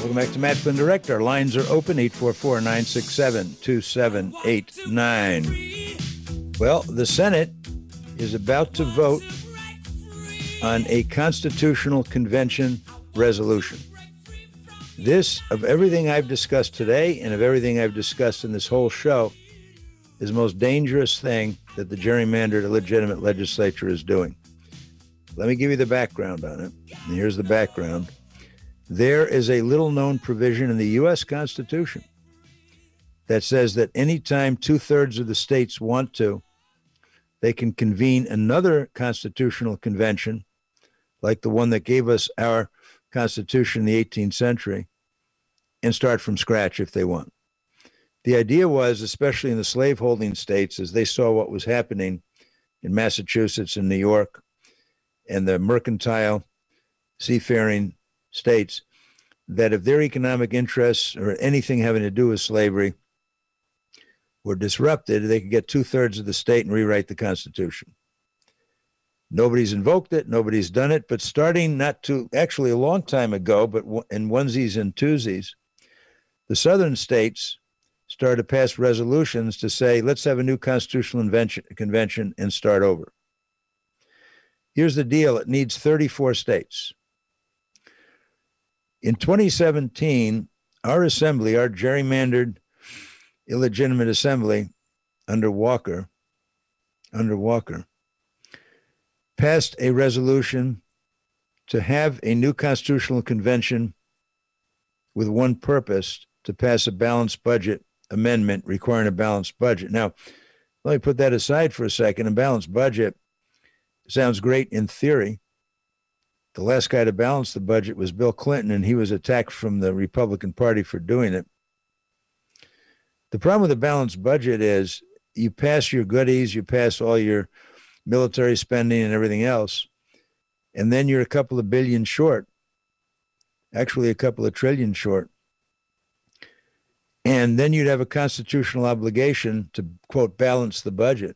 Welcome back to Matt Flynn Direct. Our lines are open, 844-967-2789. Well, the Senate is about to vote on a constitutional convention resolution. This, of everything I've discussed today and of everything I've discussed in this whole show, is the most dangerous thing that the gerrymandered illegitimate legislature is doing. Let me give you the background on it. And here's the background. There is a little-known provision in the U.S. Constitution that says that anytime two-thirds of the states want to, they can convene another constitutional convention, like the one that gave us our Constitution in the 18th century, and start from scratch if they want. The idea was, especially in the slaveholding states, as they saw what was happening in Massachusetts and New York and the mercantile seafaring states, that if their economic interests or anything having to do with slavery were disrupted, they could get two-thirds of the state and rewrite the Constitution. Nobody's invoked it. Nobody's done it. But starting actually a long time ago, but in onesies and twosies, the southern states started to pass resolutions to say, let's have a new constitutional convention and start over. Here's the deal. It needs 34 states. In 2017, our assembly, our gerrymandered illegitimate assembly under Walker, passed a resolution to have a new constitutional convention with one purpose: to pass a balanced budget amendment requiring a balanced budget. Now, let me put that aside for a second. A balanced budget sounds great in theory. The last guy to balance the budget was Bill Clinton, and he was attacked from the Republican Party for doing it. The problem with a balanced budget is you pass your goodies, you pass all your military spending and everything else, and then you're a couple of billion short, actually a couple of trillion short. And then you'd have a constitutional obligation to, quote, balance the budget.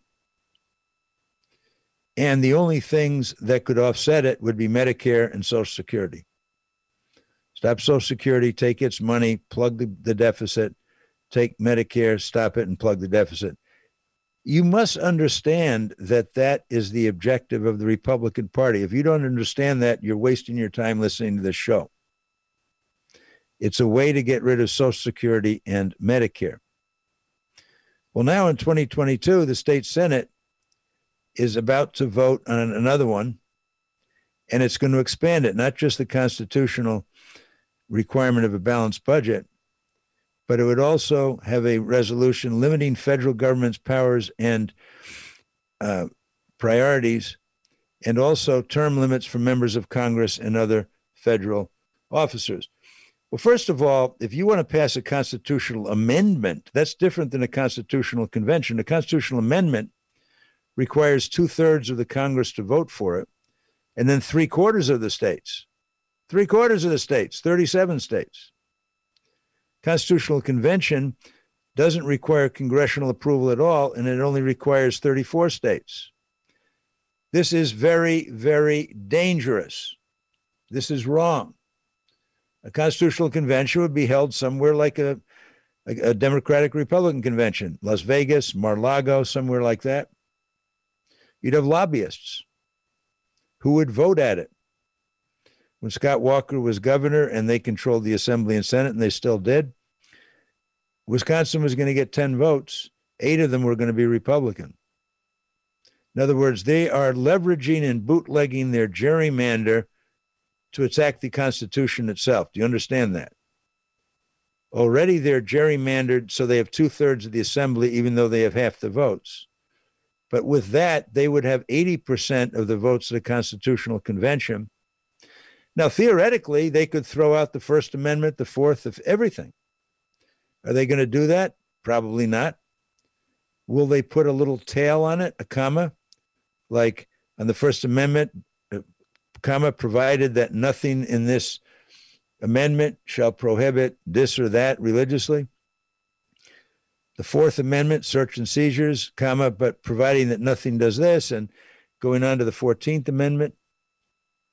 And the only things that could offset it would be Medicare and Social Security. Stop Social Security, take its money, plug the deficit, take Medicare, stop it, and plug the deficit. You must understand that that is the objective of the Republican Party. If you don't understand that, you're wasting your time listening to this show. It's a way to get rid of Social Security and Medicare. Well, now in 2022, the state Senate is about to vote on another one, and it's going to expand it, not just the constitutional requirement of a balanced budget, but it would also have a resolution limiting federal government's powers and priorities, and also term limits for members of Congress and other federal officers. Well, first of all, if you want to pass a constitutional amendment, that's different than a constitutional convention. A constitutional amendment requires two-thirds of the Congress to vote for it, and then three-quarters of the states. 37 states. Constitutional convention doesn't require congressional approval at all, and it only requires 34 states. This is very, very dangerous. This is wrong. A constitutional convention would be held somewhere like a Democratic Republican convention, Las Vegas, Mar-a-Lago, somewhere like that. You'd have lobbyists who would vote at it. When Scott Walker was governor and they controlled the Assembly and Senate, and they still did, Wisconsin was going to get 10 votes. 8 of them were going to be Republican. In other words, they are leveraging and bootlegging their gerrymander to attack the Constitution itself. Do you understand that? Already they're gerrymandered, so they have two-thirds of the Assembly, even though they have half the votes. But with that, they would have 80% of the votes of the Constitutional Convention. Now, theoretically, they could throw out the First Amendment, the Fourth, of everything. Are they going to do that? Probably not. Will they put a little tail on it, a comma, like on the First Amendment, comma, provided that nothing in this amendment shall prohibit this or that religiously? The Fourth Amendment, search and seizures, comma, but providing that nothing does this, and going on to the 14th Amendment.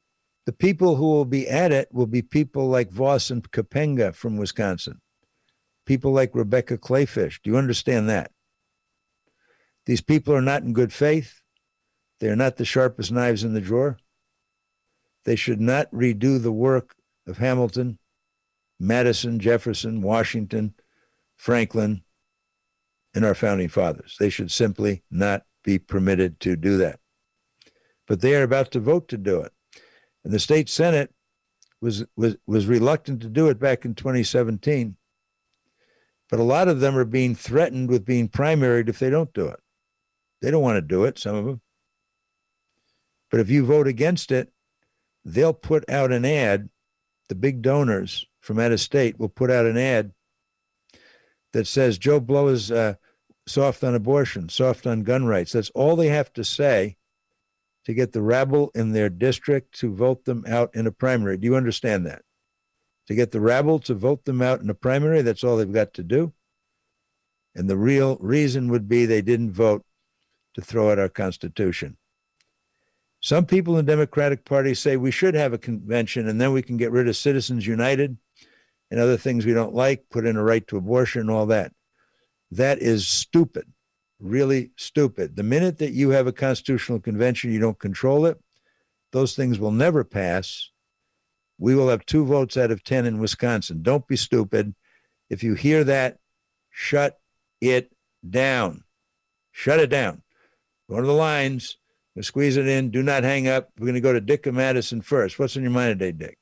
The people who will be at it will be people like Voss and Kapenga from Wisconsin, people like Rebecca Clayfish. Do you understand that? These people are not in good faith. They are not the sharpest knives in the drawer. They should not redo the work of Hamilton, Madison, Jefferson, Washington, Franklin, and our founding fathers. They should simply not be permitted to do that. But they are about to vote to do it. And the state Senate was reluctant to do it back in 2017. But a lot of them are being threatened with being primaried if they don't do it. They don't want to do it, some of them. But if you vote against it, they'll put out an ad. The big donors from out of state will put out an ad that says Joe Blow is soft on abortion, soft on gun rights. That's all they have to say to get the rabble in their district to vote them out in a primary. Do you understand that? To get the rabble to vote them out in a primary, that's all they've got to do. And the real reason would be they didn't vote to throw out our Constitution. Some people in the Democratic Party say we should have a convention and then we can get rid of Citizens United and other things we don't like, put in a right to abortion and all that. That is stupid, really stupid. The minute that you have a constitutional convention, you don't control it, those things will never pass. We will have 2 votes out of 10 in Wisconsin. Don't be stupid. If you hear that, shut it down. Shut it down. Go to the lines. We'll squeeze it in. Do not hang up. We're going to go to Dick of Madison first. What's on your mind today, Dick?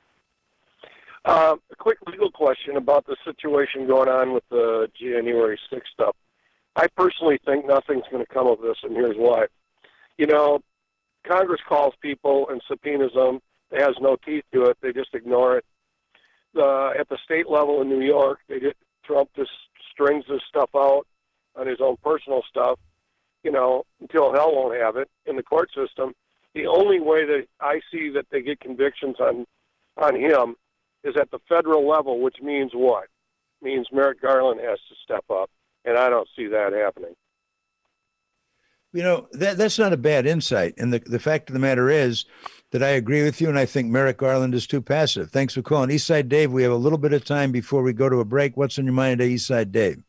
A quick legal question about the situation going on with the January 6th stuff. I personally think nothing's going to come of this, and here's why. You know, Congress calls people and subpoenas them. It has no teeth to it. They just ignore it. At the state level in New York, Trump just strings this stuff out on his own personal stuff, you know, until hell won't have it in the court system. The only way that I see that they get convictions on him is at the federal level, which means what? Means Merrick Garland has to step up, and I don't see that happening. You know, that's not a bad insight. And the fact of the matter is that I agree with you, and I think Merrick Garland is too passive. Thanks for calling. Eastside Dave, we have a little bit of time before we go to a break. What's on your mind today, Eastside Dave?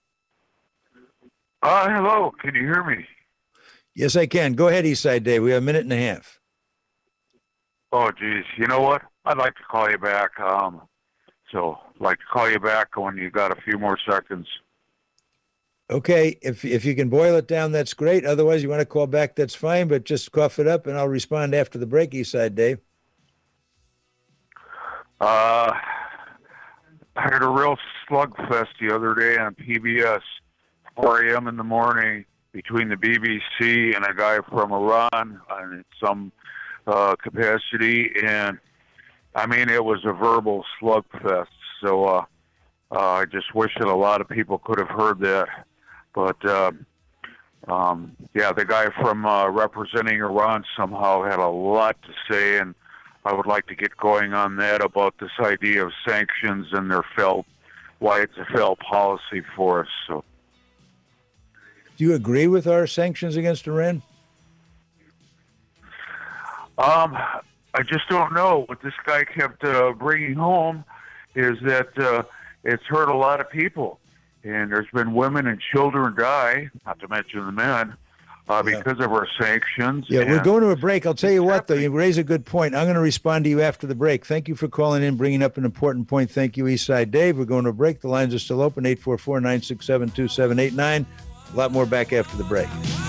Hello. Can you hear me? Yes, I can. Go ahead, Eastside Dave. We have a minute and a half. Oh, geez. You know what? I'd like to call you back. So I'd like to call you back when you got a few more seconds. Okay. If you can boil it down, that's great. Otherwise, you want to call back, that's fine. But just cough it up, and I'll respond after the break, Eastside Dave. I had a real slugfest the other day on PBS, 4 a.m. in the morning, between the BBC and a guy from Iran in some capacity. And, I mean, it was a verbal slugfest. So I just wish that a lot of people could have heard that. But, yeah, the guy from representing Iran somehow had a lot to say, and I would like to get going on that about this idea of sanctions and why it's a failed policy for us. So, do you agree with our sanctions against Iran? I just don't know. What this guy kept bringing home is that it's hurt a lot of people. And there's been women and children die, not to mention the men, because of our sanctions. Yeah, we're going to a break. I'll tell you what, though, you raise a good point. I'm going to respond to you after the break. Thank you for calling in, bringing up an important point. Thank you, Eastside Dave. We're going to a break. The lines are still open, 844-967-2789. A lot more back after the break.